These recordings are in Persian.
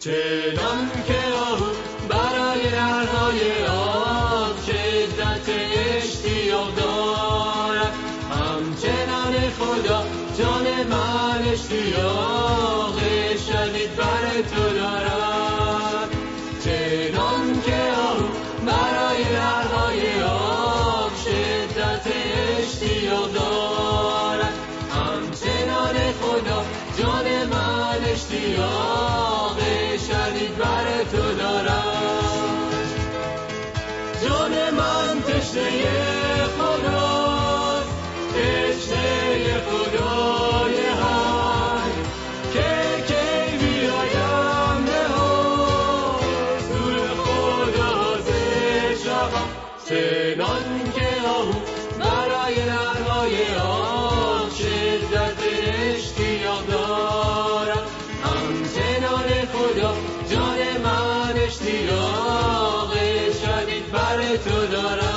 چنان که آهو برای نرهای آب شدت اشتیاق دارد، همچنان خدا جان من اشتیاق شدید بر تو دارد. چنان که آهو برای نرهای آب شدت اشتیاق دارد، همچنان خدا جان من اشتیاق شدید بر تو دارد. جان من تشنه خداست، تشنه خدای حی، که کی بیایم به حضور خدا ز شبان. چنان که آهو برای نرهای آب شدت اشتیاق دارد، همچنان خدا جان من اشتیاق شدید بر تو دارد.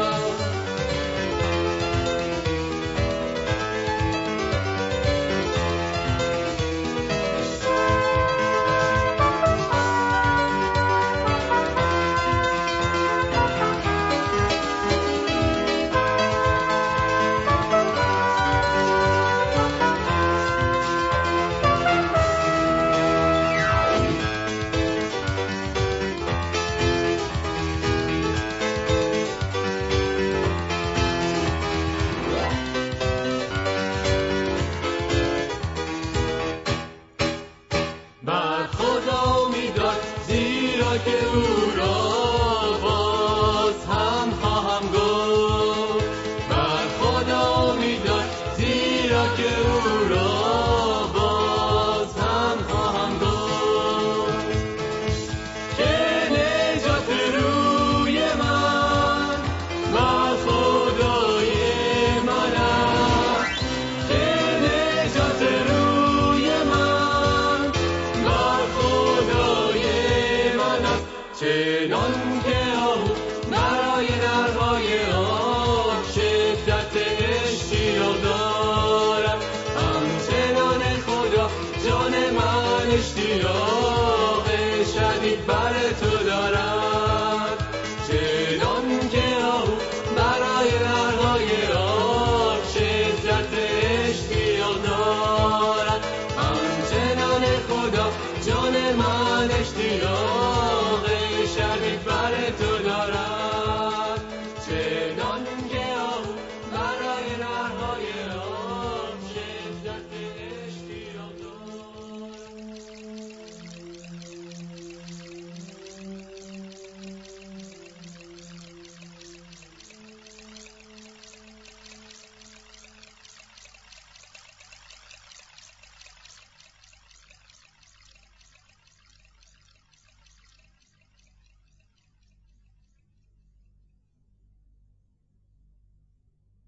بر خدا می‌دار زیرا که او را باز هم خواهم گفت. بر خدا می‌دار زیرا که او را باز هم خواهم گفت. که نجات روی من بر خدای من است، که نجات روی من بر خدای من است. چنان که آهو برای نرهای آب شدت اشتیاق دارد، همچنان خدا جان من اشتیاق شدید بر تو دارد.